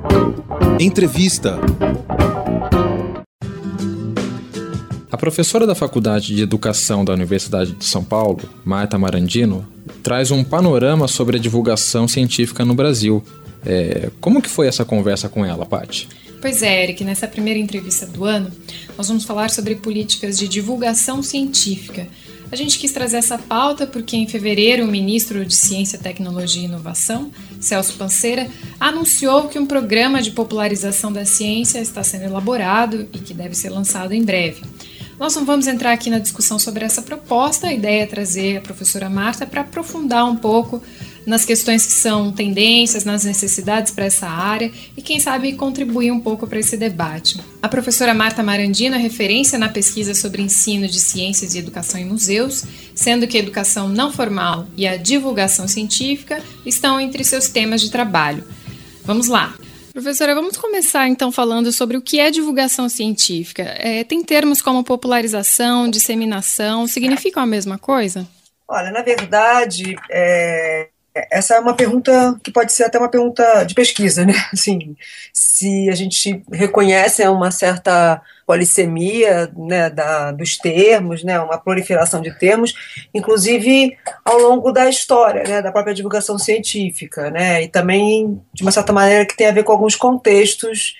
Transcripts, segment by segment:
Entrevista. A professora da Faculdade de Educação da Universidade de São Paulo, Marta Marandino, traz um panorama sobre a divulgação científica no Brasil. Como que foi essa conversa com ela, Paty? Pois é, Eric, nessa primeira entrevista do ano, nós vamos falar sobre políticas de divulgação científica. A gente quis trazer essa pauta porque em fevereiro o ministro de Ciência, Tecnologia e Inovação, Celso Panceira, anunciou que um programa de popularização da ciência está sendo elaborado e que deve ser lançado em breve. Nós não vamos entrar aqui na discussão sobre essa proposta, a ideia é trazer a professora Marta para aprofundar um pouco nas questões que são tendências, nas necessidades para essa área e, quem sabe, contribuir um pouco para esse debate. A professora Marta Marandino é referência na pesquisa sobre ensino de ciências e educação em museus, sendo que a educação não formal e a divulgação científica estão entre seus temas de trabalho. Vamos lá! Professora, vamos começar então falando sobre o que é divulgação científica. Tem termos como popularização, disseminação, significam a mesma coisa? Olha, na verdade, essa é uma pergunta que pode ser até uma pergunta de pesquisa, né? Assim, se a gente reconhece uma certa polissemia, né, dos termos, né, uma proliferação de termos, inclusive ao longo da história, né, da própria divulgação científica, né, e também, de uma certa maneira, que tem a ver com alguns contextos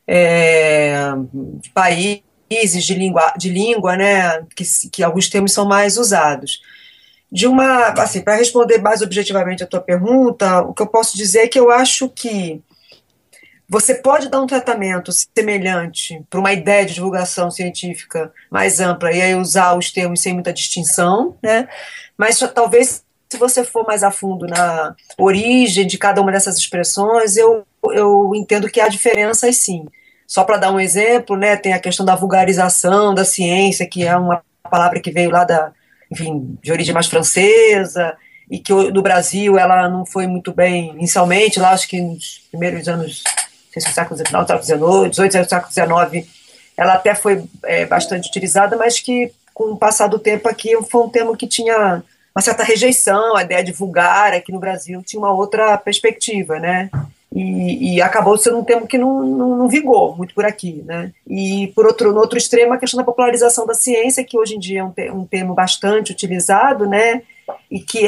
de países, de língua, né, que alguns termos são mais usados. Assim, para responder mais objetivamente a tua pergunta, o que eu posso dizer é que eu acho que você pode dar um tratamento semelhante para uma ideia de divulgação científica mais ampla e aí usar os termos sem muita distinção, né? Mas talvez, se você for mais a fundo na origem de cada uma dessas expressões, eu entendo que há diferenças, sim. Só para dar um exemplo, né, tem a questão da vulgarização da ciência, que é uma palavra que veio lá de origem mais francesa, e que no Brasil ela não foi muito bem inicialmente, lá acho que nos primeiros anos, não sei se no final do século XIX, 18 do século XIX, ela até foi bastante utilizada, mas que com o passar do tempo aqui foi um termo que tinha uma certa rejeição, a ideia de vulgar aqui no Brasil tinha uma outra perspectiva, né? E acabou sendo um termo que não vingou muito por aqui, né? E no outro extremo, a questão da popularização da ciência, que hoje em dia é um termo bastante utilizado, né? E que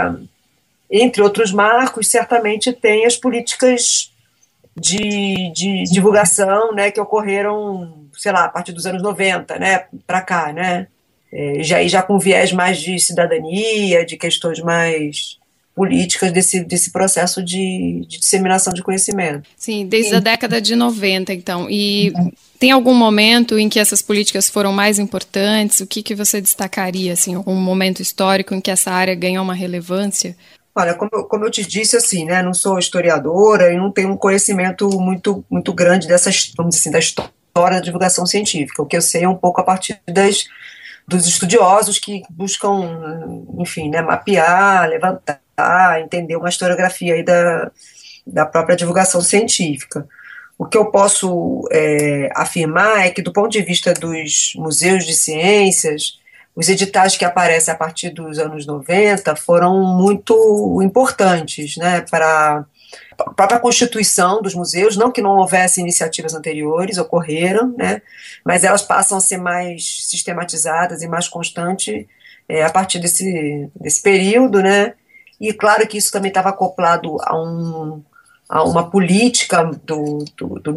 entre outros marcos, certamente tem as políticas de divulgação, né, que ocorreram, sei lá, a partir dos anos 90, né, para cá, né? Já com viés mais de cidadania, de questões mais políticas desse processo de disseminação de conhecimento. Sim, desde a década de 90, então. E tem algum momento em que essas políticas foram mais importantes? O que você destacaria, assim, algum momento histórico em que essa área ganhou uma relevância? Olha, como eu te disse, assim, né, não sou historiadora e não tenho um conhecimento muito, muito grande vamos dizer assim, da história da divulgação científica. O que eu sei é um pouco a partir dos estudiosos que buscam, enfim, né, mapear, levantar, entender uma historiografia aí da própria divulgação científica. O que eu posso afirmar é que, do ponto de vista dos museus de ciências, os editais que aparecem a partir dos anos 90 foram muito importantes, né, para a própria constituição dos museus, não que não houvesse iniciativas anteriores, ocorreram, né, mas elas passam a ser mais sistematizadas e mais constantes a partir desse período, né, e claro que isso também estava acoplado a uma política do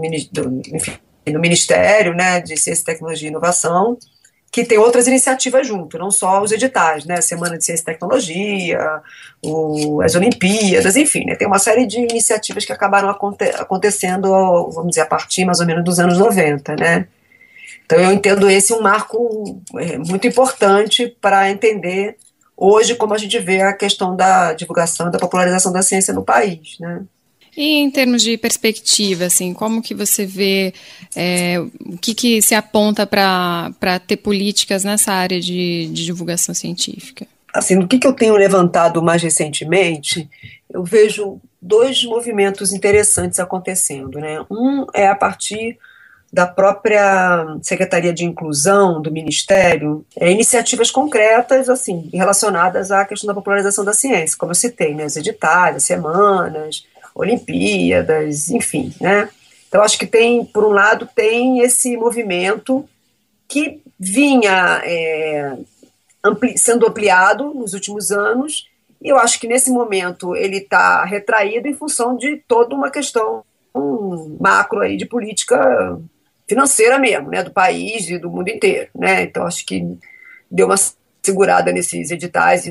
Ministério, né, de Ciência, Tecnologia e Inovação, que tem outras iniciativas junto, não só os editais, né, Semana de Ciência e Tecnologia, as Olimpíadas, enfim, né, tem uma série de iniciativas que acabaram acontecendo, vamos dizer, a partir mais ou menos dos anos 90, né. Então eu entendo esse um marco muito importante para entender hoje como a gente vê a questão da divulgação e da popularização da ciência no país, né. E em termos de perspectiva, assim, como que você vê, o que se aponta para ter políticas nessa área de divulgação científica? Assim, no que eu tenho levantado mais recentemente, eu vejo dois movimentos interessantes acontecendo, né? Um é a partir da própria Secretaria de Inclusão do Ministério, iniciativas concretas, assim, relacionadas à questão da popularização da ciência, como eu citei, né, os editais, as semanas, Olimpíadas, enfim, né? Então, acho que tem, por um lado, tem esse movimento que vinha sendo ampliado nos últimos anos, e eu acho que nesse momento ele está retraído em função de toda uma questão macro aí de política financeira mesmo, né, do país e do mundo inteiro, né? Então acho que deu uma segurada nesses editais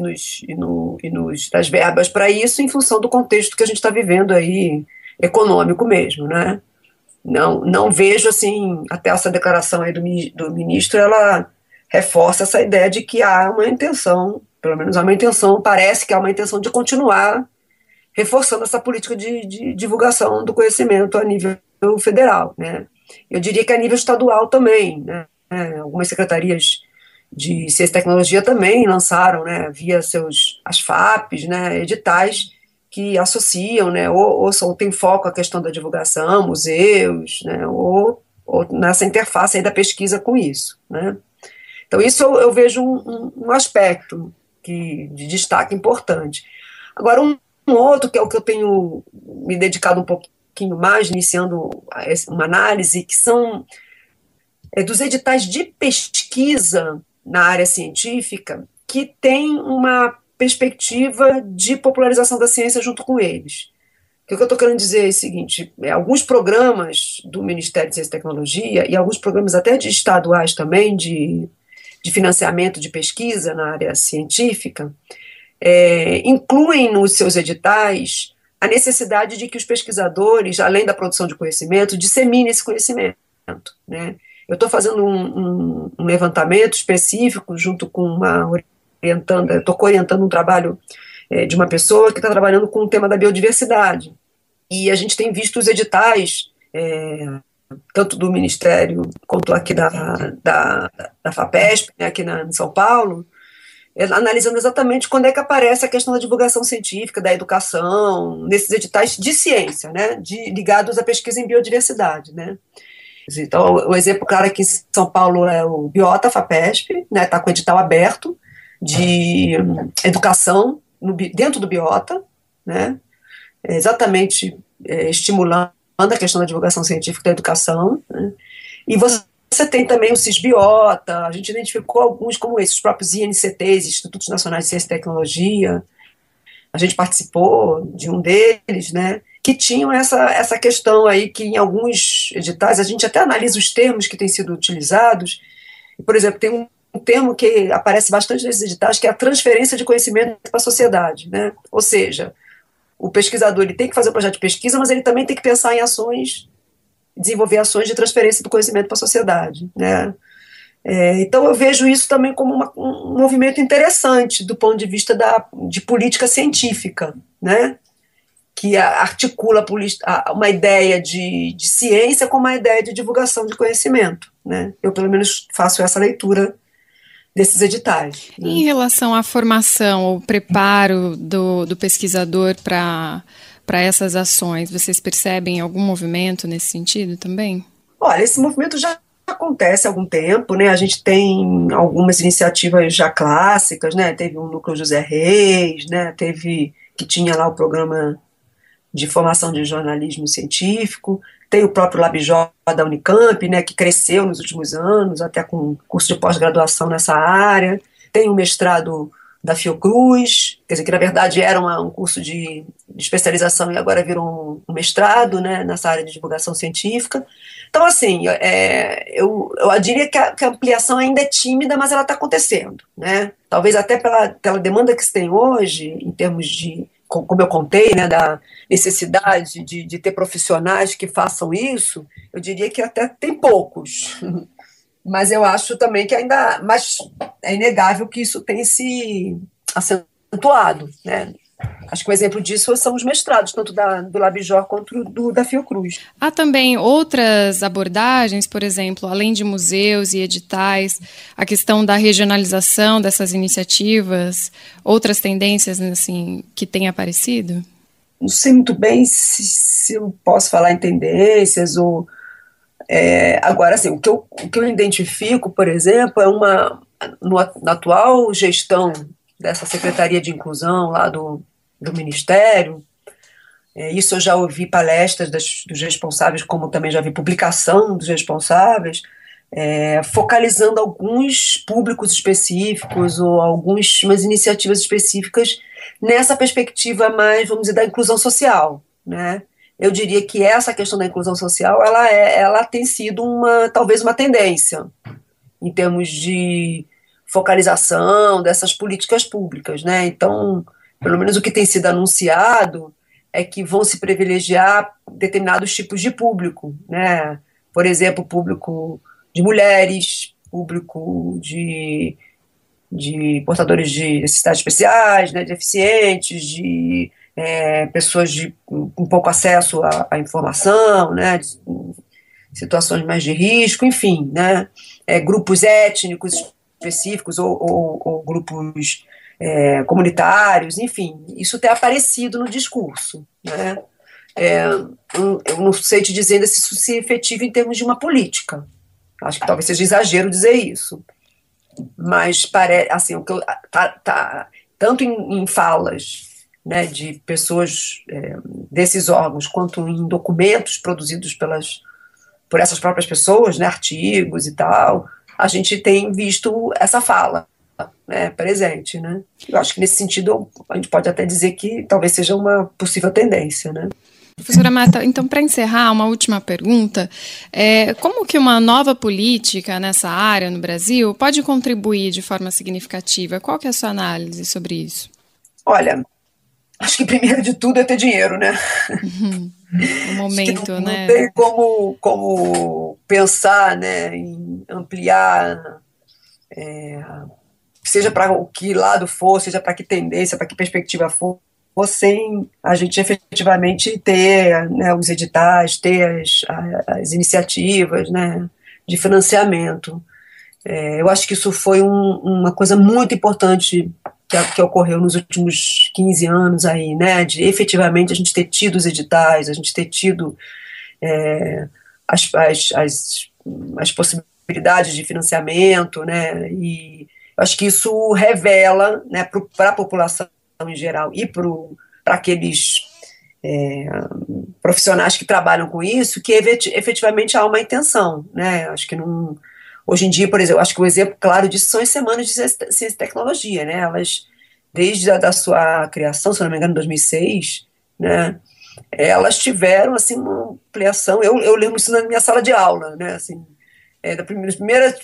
das verbas para isso, em função do contexto que a gente está vivendo aí, econômico mesmo, né? Não vejo, assim, até essa declaração aí do ministro, ela reforça essa ideia de que há uma intenção, pelo menos há uma intenção, parece que há uma intenção de continuar reforçando essa política de divulgação do conhecimento a nível federal, né? Eu diria que a nível estadual também, né? Algumas secretarias de ciência e tecnologia também lançaram, né, via as FAPs, né, editais que associam, né, ou tem foco a questão da divulgação, museus, né, ou nessa interface aí da pesquisa com isso, né. Então isso eu vejo um aspecto de destaque importante. Agora, um outro, que é o que eu tenho me dedicado um pouquinho mais, iniciando uma análise, que são dos editais de pesquisa na área científica, que tem uma perspectiva de popularização da ciência junto com eles. O que eu estou querendo dizer é o seguinte: alguns programas do Ministério de Ciência e Tecnologia, e alguns programas até de estaduais também, de financiamento de pesquisa na área científica, incluem nos seus editais a necessidade de que os pesquisadores, além da produção de conhecimento, disseminem esse conhecimento, né? Eu estou fazendo um levantamento específico junto com estou orientando um trabalho de uma pessoa que está trabalhando com o tema da biodiversidade. E a gente tem visto os editais, tanto do Ministério quanto aqui da FAPESP, né, aqui em São Paulo, analisando exatamente quando é que aparece a questão da divulgação científica, da educação, nesses editais de ciência, né, ligados à pesquisa em biodiversidade, né. Então, o exemplo claro aqui em São Paulo é o Biota FAPESP, né, está com o edital aberto de educação dentro do Biota, né, exatamente estimulando a questão da divulgação científica da educação, né, e você tem também o CISBiota, a gente identificou alguns como esses, os próprios INCTs, Institutos Nacionais de Ciência e Tecnologia, a gente participou de um deles, né, que tinham essa questão aí, que em alguns editais a gente até analisa os termos que têm sido utilizados. Por exemplo, tem um termo que aparece bastante nesses editais, que é a transferência de conhecimento para a sociedade, né? Ou seja, o pesquisador ele tem que fazer um projeto de pesquisa, mas ele também tem que pensar em ações, desenvolver ações de transferência do conhecimento para a sociedade, né? Então eu vejo isso também como um movimento interessante do ponto de vista de política científica, né? Que articula uma ideia de ciência com uma ideia de divulgação de conhecimento, né? Eu, pelo menos, faço essa leitura desses editais. Né? Em relação à formação, o preparo do pesquisador para essas ações, vocês percebem algum movimento nesse sentido também? Olha, esse movimento já acontece há algum tempo, né? A gente tem algumas iniciativas já clássicas, né? Teve o Núcleo José Reis, né? Que tinha lá o programa de formação de jornalismo científico, tem o próprio LabJOR da Unicamp, né, que cresceu nos últimos anos, até com curso de pós-graduação nessa área, tem o mestrado da Fiocruz, quer dizer, que na verdade era um curso de especialização e agora virou um mestrado, né, nessa área de divulgação científica. Então, assim, eu diria que a ampliação ainda é tímida, mas ela está acontecendo, né? Talvez até pela demanda que se tem hoje, em termos de, como eu contei, né, da necessidade de ter profissionais que façam isso, eu diria que até tem poucos. Mas eu acho também que mas é inegável que isso tem se acentuado, né? Acho que um exemplo disso são os mestrados, tanto do LabJOR quanto da Fiocruz. Há também outras abordagens, por exemplo, além de museus e editais, a questão da regionalização dessas iniciativas, outras tendências assim, que têm aparecido? Não sei muito bem se eu posso falar em tendências ou... agora, assim, o que eu identifico, por exemplo, na atual gestão dessa Secretaria de Inclusão lá do Ministério, Isso eu já ouvi palestras dos responsáveis, como também já vi publicação dos responsáveis, focalizando alguns públicos específicos ou algumas iniciativas específicas nessa perspectiva mais, vamos dizer, da inclusão social, né? Eu diria que essa questão da inclusão social, ela tem sido talvez uma tendência em termos de focalização dessas políticas públicas, né? Então, pelo menos o que tem sido anunciado é que vão se privilegiar determinados tipos de público, né? Por exemplo, público de mulheres, público de portadores de necessidades especiais, né, de deficientes, de pessoas com pouco acesso à informação, né, de situações mais de risco, enfim, né, grupos étnicos específicos ou grupos comunitários, enfim, isso tem aparecido no discurso, né. Eu não sei te dizer se isso se efetiva em termos de uma política. Acho que talvez seja exagero dizer isso. Mas parece, assim, o que tanto em falas, né, de pessoas desses órgãos, quanto em documentos produzidos por essas próprias pessoas, né, artigos e tal, a gente tem visto essa fala, né, presente, né? Eu acho que nesse sentido a gente pode até dizer que talvez seja uma possível tendência, né? Professora Marta, então, para encerrar, uma última pergunta. Como que uma nova política nessa área no Brasil pode contribuir de forma significativa? Qual que é a sua análise sobre isso? Olha, acho que primeiro de tudo é ter dinheiro, né? O momento, não, né? Não tem como pensar, né, em ampliar, seja para o que lado for, seja para que tendência, para que perspectiva for, sem a gente efetivamente ter, né, os editais, ter as iniciativas, né, de financiamento. Eu acho que isso foi uma coisa muito importante que ocorreu nos últimos 15 anos aí, né, de efetivamente a gente ter tido os editais, a gente ter tido as possibilidades de financiamento, né, e eu acho que isso revela, né, para a população em geral e para aqueles profissionais que trabalham com isso, que efetivamente há uma intenção, né? Acho que não, hoje em dia, por exemplo, acho que o exemplo claro disso são as semanas de ciência e tecnologia, né? Elas, desde a sua criação, se não me engano, em 2006, né? Elas tiveram assim uma ampliação. Eu lembro isso na minha sala de aula, né? Assim, das primeiras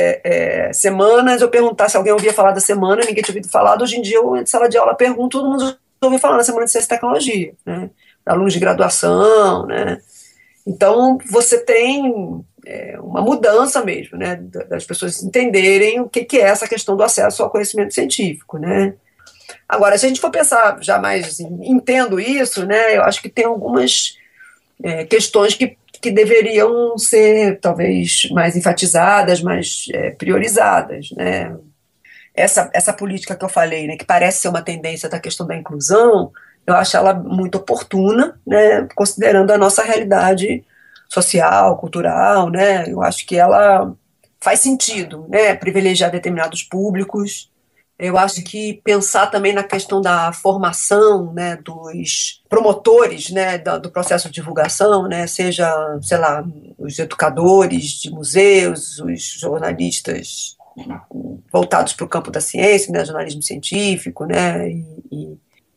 semanas eu perguntar se alguém ouvia falar da semana, ninguém tinha ouvido falar. Hoje em dia eu, em sala de aula, pergunto, todo mundo ouviu falar na semana de ciência e tecnologia, né? Alunos de graduação, né? Então você tem uma mudança mesmo, né, das pessoas entenderem o que é essa questão do acesso ao conhecimento científico, né? Agora, se a gente for pensar já mais assim, entendo isso, né, eu acho que tem algumas questões que deveriam ser talvez mais enfatizadas, mais priorizadas, né? Essa política que eu falei, né, que parece ser uma tendência da questão da inclusão, eu acho ela muito oportuna, né, considerando a nossa realidade social, cultural, né? Eu acho que ela faz sentido, né, privilegiar determinados públicos. Eu acho que pensar também na questão da formação, né, dos promotores, né, do processo de divulgação, né, seja, sei lá, os educadores de museus, os jornalistas voltados para o campo da ciência, né, jornalismo científico, né, e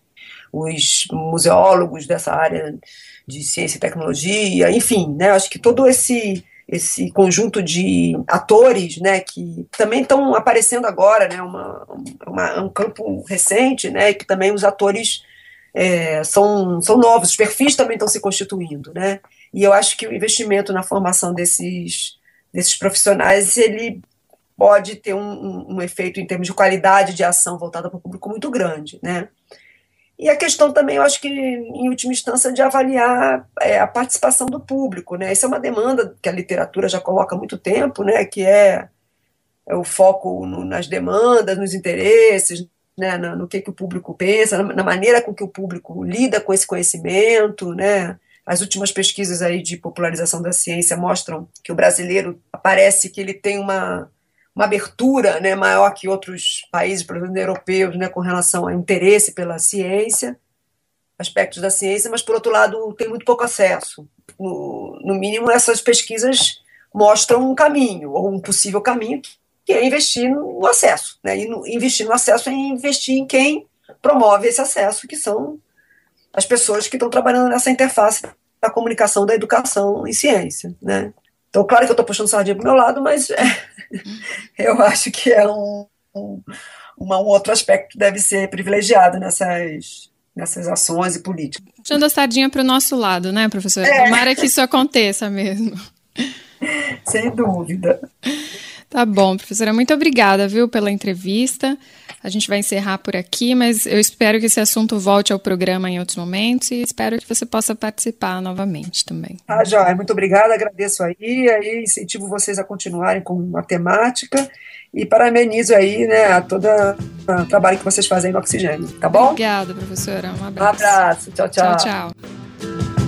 os museólogos dessa área de ciência e tecnologia, enfim, né, acho que todo esse conjunto de atores, né, que também estão aparecendo agora, né, um campo recente, né, que também os atores são novos, os perfis também estão se constituindo, né, e eu acho que o investimento na formação desses profissionais, ele pode ter um efeito em termos de qualidade de ação voltada para o público muito grande, né. E a questão também, eu acho que, em última instância, de avaliar a participação do público, né? Essa é uma demanda que a literatura já coloca há muito tempo, né? Que é o foco nas demandas, nos interesses, né? No que o público pensa, na maneira com que o público lida com esse conhecimento, né? As últimas pesquisas aí de popularização da ciência mostram que o brasileiro parece que ele tem uma abertura, né, maior que outros países, por exemplo, europeus, né, com relação ao interesse pela ciência. aspectos da ciência, mas, por outro lado, tem muito pouco acesso. No mínimo, essas pesquisas mostram um caminho, ou um possível caminho, que é investir no acesso. Né? E investir no acesso é investir em quem promove esse acesso, que são as pessoas que estão trabalhando nessa interface da comunicação, da educação em ciência. Né? Então, claro que eu estou puxando sardinha para o meu lado, mas eu acho que é um outro aspecto que deve ser privilegiado nessas ações e políticas. Puxando a sardinha para o nosso lado, né, professora? Tomara que isso aconteça mesmo. Sem dúvida. Tá bom, professora. Muito obrigada, viu, pela entrevista. A gente vai encerrar por aqui, mas eu espero que esse assunto volte ao programa em outros momentos e espero que você possa participar novamente também. Joia, muito obrigada, agradeço aí incentivo vocês a continuarem com a temática e parabenizo aí, né, a todo o trabalho que vocês fazem no Oxigênio, tá bom? Obrigada, professora. Um abraço. Um abraço, tchau, tchau. Tchau, tchau.